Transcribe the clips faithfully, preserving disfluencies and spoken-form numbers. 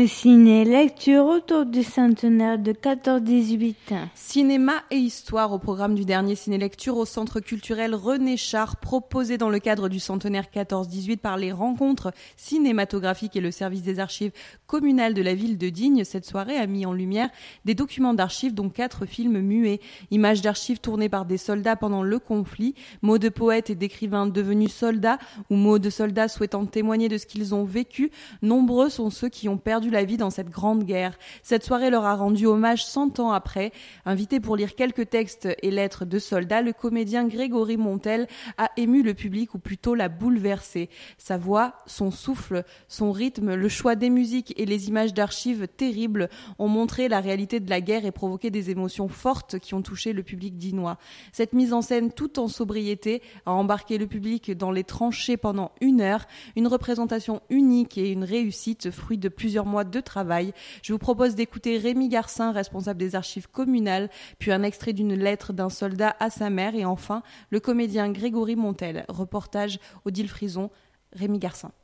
Un ciné-lecture autour du centenaire de quatorze dix-huit. Cinéma et histoire au programme du dernier ciné-lecture au Centre culturel René Char, proposé dans le cadre du centenaire quatorze dix-huit par les rencontres cinématographiques et le service des archives communales de la ville de Digne. Cette soirée a mis en lumière des documents d'archives, dont quatre films muets. Images d'archives tournées par des soldats pendant le conflit, mots de poètes et d'écrivains devenus soldats ou mots de soldats souhaitant témoigner de ce qu'ils ont vécu. Nombreux sont ceux qui ont perdu la vie dans cette grande guerre. Cette soirée leur a rendu hommage cent ans après. Invité pour lire quelques textes et lettres de soldats, le comédien Grégory Montel a ému le public, ou plutôt l'a bouleversé. Sa voix, son souffle, son rythme, le choix des musiques et les images d'archives terribles ont montré la réalité de la guerre et provoqué des émotions fortes qui ont touché le public dinois. Cette mise en scène tout en sobriété a embarqué le public dans les tranchées pendant une heure. Une représentation unique et une réussite, fruit de plusieurs mois de travail. Je vous propose d'écouter Rémi Garcin, responsable des archives communales, puis un extrait d'une lettre d'un soldat à sa mère, et enfin le comédien Grégory Montel. Reportage Odile Frison, Rémi Garcin.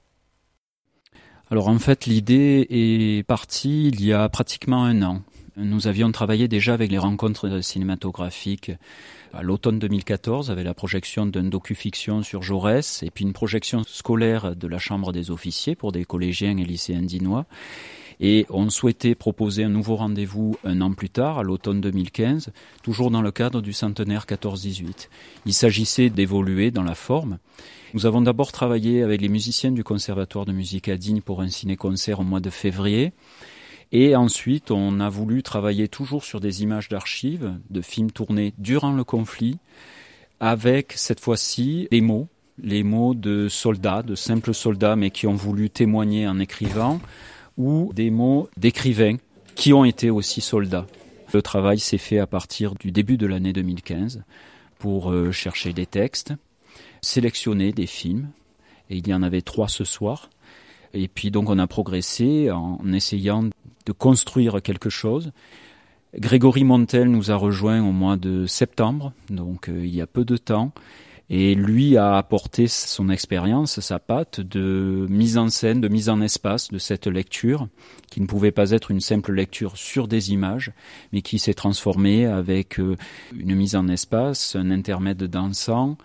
Alors en fait, l'idée est partie il y a pratiquement un an. Nous avions travaillé déjà avec les rencontres cinématographiques à l'automne deux mille quatorze avec la projection d'un docu-fiction sur Jaurès et puis une projection scolaire de la Chambre des officiers pour des collégiens et lycéens dinois. Et on souhaitait proposer un nouveau rendez-vous un an plus tard, à l'automne deux mille quinze, toujours dans le cadre du centenaire quatorze dix-huit. Il s'agissait d'évoluer dans la forme. Nous avons d'abord travaillé avec les musiciens du Conservatoire de musique à Digne pour un ciné-concert au mois de février. Et ensuite, on a voulu travailler toujours sur des images d'archives, de films tournés durant le conflit, avec cette fois-ci les mots, les mots de soldats, de simples soldats, mais qui ont voulu témoigner en écrivant, ou des mots d'écrivains qui ont été aussi soldats. Le travail s'est fait à partir du début de l'année deux mille quinze pour euh, chercher des textes, sélectionner des films, et il y en avait trois ce soir. Et puis donc on a progressé en essayant de construire quelque chose. Grégory Montel nous a rejoints au mois de septembre, donc euh, il y a peu de temps, et lui a apporté son expérience, sa patte de mise en scène, de mise en espace de cette lecture, qui ne pouvait pas être une simple lecture sur des images, mais qui s'est transformée avec euh, une mise en espace, un intermède dansant,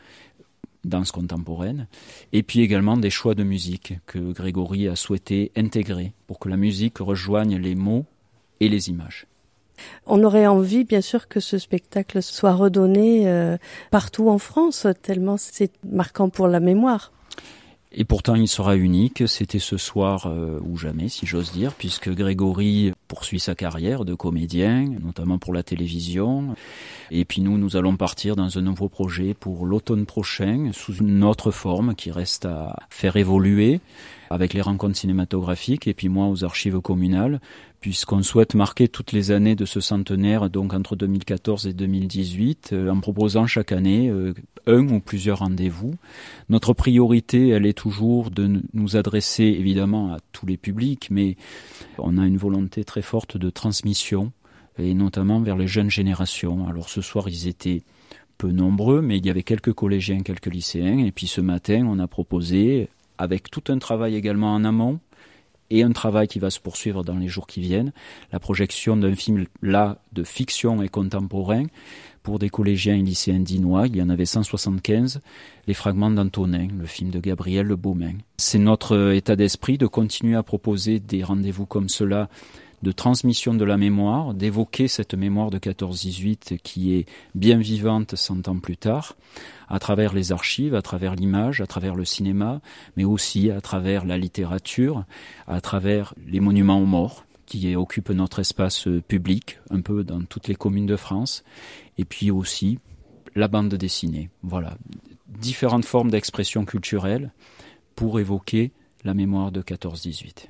danse contemporaine, et puis également des choix de musique que Grégory a souhaité intégrer pour que la musique rejoigne les mots et les images. On aurait envie, bien sûr, que ce spectacle soit redonné euh, partout en France, tellement c'est marquant pour la mémoire. Et pourtant, il sera unique. C'était ce soir euh, ou jamais, si j'ose dire, puisque Grégory poursuit sa carrière de comédien, notamment pour la télévision. Et puis nous, nous allons partir dans un nouveau projet pour l'automne prochain, sous une autre forme qui reste à faire évoluer, avec les rencontres cinématographiques, et puis moi aux archives communales, puisqu'on souhaite marquer toutes les années de ce centenaire, donc entre deux mille quatorze et deux mille dix-huit, euh, en proposant chaque année euh, un ou plusieurs rendez-vous. Notre priorité, elle est toujours de nous adresser évidemment à tous les publics, mais on a une volonté très forte de transmission, et notamment vers les jeunes générations. Alors ce soir, ils étaient peu nombreux, mais il y avait quelques collégiens, quelques lycéens, et puis ce matin, on a proposé, avec tout un travail également en amont, et un travail qui va se poursuivre dans les jours qui viennent, la projection d'un film là de fiction et contemporain pour des collégiens et lycéens dinois. Il y en avait cent soixante-quinze, Les Fragments d'Antonin, le film de Gabriel Le Beaumain. C'est notre état d'esprit de continuer à proposer des rendez-vous comme cela, de transmission de la mémoire, d'évoquer cette mémoire de quatorze dix-huit qui est bien vivante cent ans plus tard, à travers les archives, à travers l'image, à travers le cinéma, mais aussi à travers la littérature, à travers les monuments aux morts qui occupent notre espace public, un peu dans toutes les communes de France, et puis aussi la bande dessinée. Voilà, différentes formes d'expression culturelle pour évoquer la mémoire de quatorze dix-huit.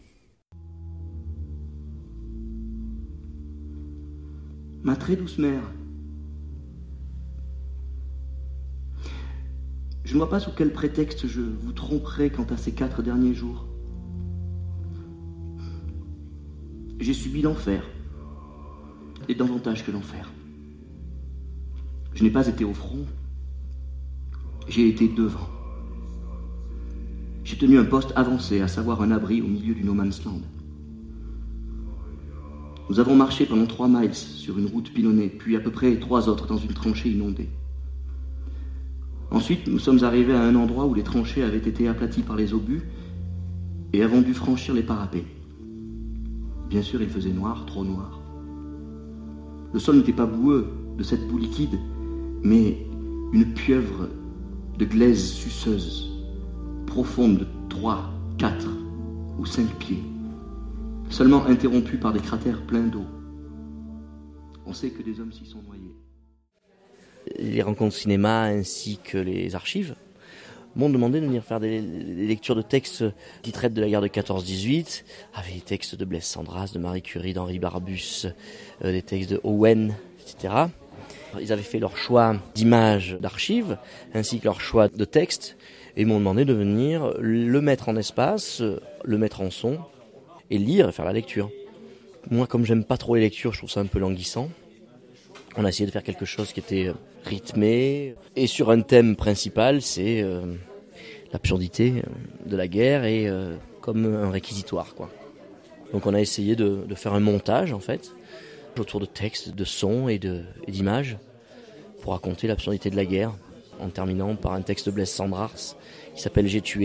Ma très douce mère, je ne vois pas sous quel prétexte je vous tromperai quant à ces quatre derniers jours. J'ai subi l'enfer, et davantage que l'enfer. Je n'ai pas été au front, j'ai été devant. J'ai tenu un poste avancé, à savoir un abri au milieu du no man's land. Nous avons marché pendant trois miles sur une route pilonnée, puis à peu près trois autres dans une tranchée inondée. Ensuite, nous sommes arrivés à un endroit où les tranchées avaient été aplaties par les obus et avons dû franchir les parapets. Bien sûr, il faisait noir, trop noir. Le sol n'était pas boueux de cette boue liquide, mais une pieuvre de glaise suceuse, profonde de trois, quatre ou cinq pieds, seulement interrompue par des cratères pleins d'eau. On sait que des hommes s'y sont noyés. Les rencontres cinéma ainsi que les archives m'ont demandé de venir faire des, des lectures de textes qui traitent de la guerre de quatorze dix-huit, avec des textes de Blaise Cendrars, de Marie Curie, d'Henri Barbusse, euh, des textes de Owen, et cetera. Ils avaient fait leur choix d'images, d'archives, ainsi que leur choix de textes, et m'ont demandé de venir le mettre en espace, le mettre en son, et lire et faire la lecture. Moi, comme j'aime pas trop les lectures, je trouve ça un peu languissant. On a essayé de faire quelque chose qui était rythmé, et sur un thème principal, c'est euh, l'absurdité de la guerre et euh, comme un réquisitoire, quoi. Donc on a essayé de, de faire un montage, en fait, autour de textes, de sons et, de, et d'images, pour raconter l'absurdité de la guerre, en terminant par un texte de Blaise Cendrars qui s'appelle « J'ai tué »,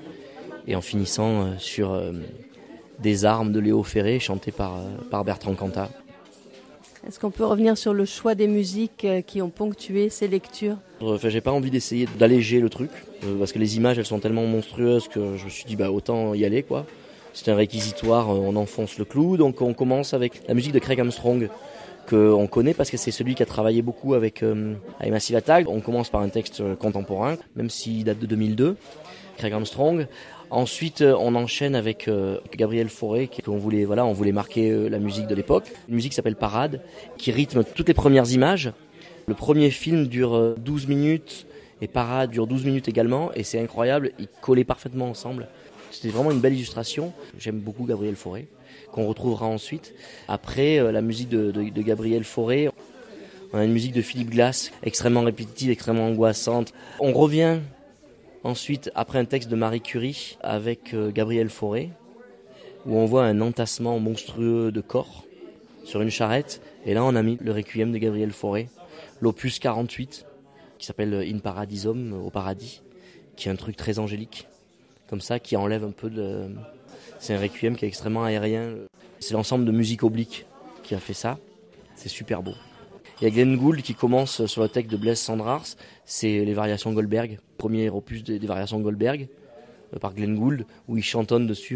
et en finissant euh, sur euh, des armes de Léo Ferré, chantées par, euh, par Bertrand Cantat. Est-ce qu'on peut revenir sur le choix des musiques qui ont ponctué ces lectures ? Enfin, j'ai pas envie d'essayer d'alléger le truc, euh, parce que les images, elles sont tellement monstrueuses que je me suis dit, bah, autant y aller, quoi. C'est un réquisitoire, on enfonce le clou, donc on commence avec la musique de Craig Armstrong, qu'on connaît parce que c'est celui qui a travaillé beaucoup avec, euh, avec Massive Attack. On commence par un texte contemporain, même s'il date de deux mille deux, Craig Armstrong. Ensuite, on enchaîne avec euh, Gabriel Fauré, qui, on voulait, voilà, on voulait marquer euh, la musique de l'époque. Une musique qui s'appelle Parade, qui rythme toutes les premières images. Le premier film dure euh, douze minutes, et Parade dure douze minutes également, et c'est incroyable, ils collaient parfaitement ensemble. C'était vraiment une belle illustration. J'aime beaucoup Gabriel Fauré, qu'on retrouvera ensuite. Après, euh, la musique de, de, de Gabriel Fauré, on a une musique de Philippe Glass, extrêmement répétitive, extrêmement angoissante. On revient ensuite, après un texte de Marie Curie, avec euh, Gabriel Fauré, où on voit un entassement monstrueux de corps sur une charrette. Et là, on a mis le Requiem de Gabriel Fauré, l'opus quarante-huit, qui s'appelle In Paradisum, au paradis, qui est un truc très angélique, comme ça, qui enlève un peu de... C'est un Requiem qui est extrêmement aérien. C'est l'ensemble de musique oblique qui a fait ça. C'est super beau. Il y a Glenn Gould qui commence sur le texte de Blaise Cendrars, c'est les variations Goldberg, premier opus des, des variations Goldberg, euh, par Glenn Gould, où il chantonne dessus,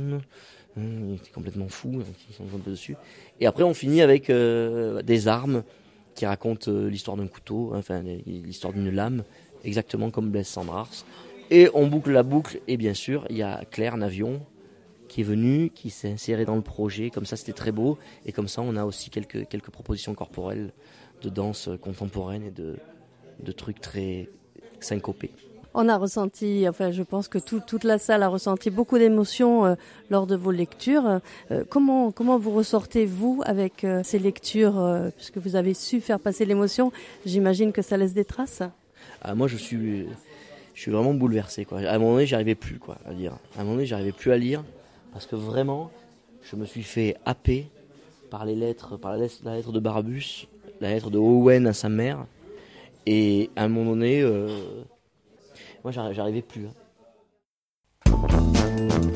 il est complètement fou, il chantonne dessus. Et après on finit avec euh, des armes qui racontent euh, l'histoire d'un couteau, enfin l'histoire d'une lame, exactement comme Blaise Cendrars. Et on boucle la boucle, et bien sûr, il y a Claire Navion, qui est venue, qui s'est insérée dans le projet, comme ça c'était très beau, et comme ça on a aussi quelques, quelques propositions corporelles de danse contemporaine et de, de trucs très syncopés. On a ressenti, enfin je pense que tout, toute la salle a ressenti beaucoup d'émotions euh, lors de vos lectures. Euh, comment, comment vous ressortez, vous, avec euh, ces lectures, euh, puisque vous avez su faire passer l'émotion, j'imagine que ça laisse des traces. Ah, moi je suis, je suis vraiment bouleversé, quoi. À un moment donné j'arrivais plus quoi, à lire. À un moment donné j'arrivais plus à lire, parce que vraiment je me suis fait happer par les lettres, par la lettre, la lettre de Barbusse, la lettre de Owen à sa mère, et à un moment donné, euh, moi j'arrivais plus. Hein.